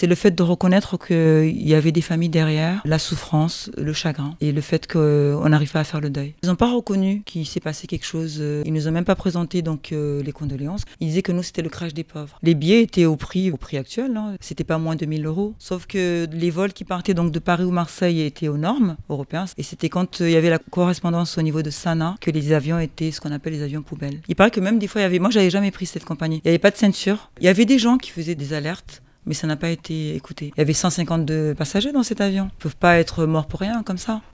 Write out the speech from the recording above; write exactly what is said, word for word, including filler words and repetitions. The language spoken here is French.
C'est le fait de reconnaître qu'il y avait des familles derrière, la souffrance, le chagrin et le fait qu'on n'arrive pas à faire le deuil. Ils n'ont pas reconnu qu'il s'est passé quelque chose. Ils nous ont même pas présenté donc euh, les condoléances. Ils disaient que nous c'était le crash des pauvres. Les billets étaient au prix au prix actuel, hein. C'était pas moins de mille euros. Sauf que les vols qui partaient donc de Paris ou Marseille étaient aux normes européennes. Et c'était quand euh, il y avait la correspondance au niveau de Sanaa que les avions étaient ce qu'on appelle les avions poubelles. Il paraît que même des fois il y avait. Moi j'avais jamais pris cette compagnie. Il y avait pas de ceinture. Il y avait des gens qui faisaient des alertes. Mais ça n'a pas été écouté. Il y avait cent cinquante-deux passagers dans cet avion. Ils ne peuvent pas être morts pour rien comme ça.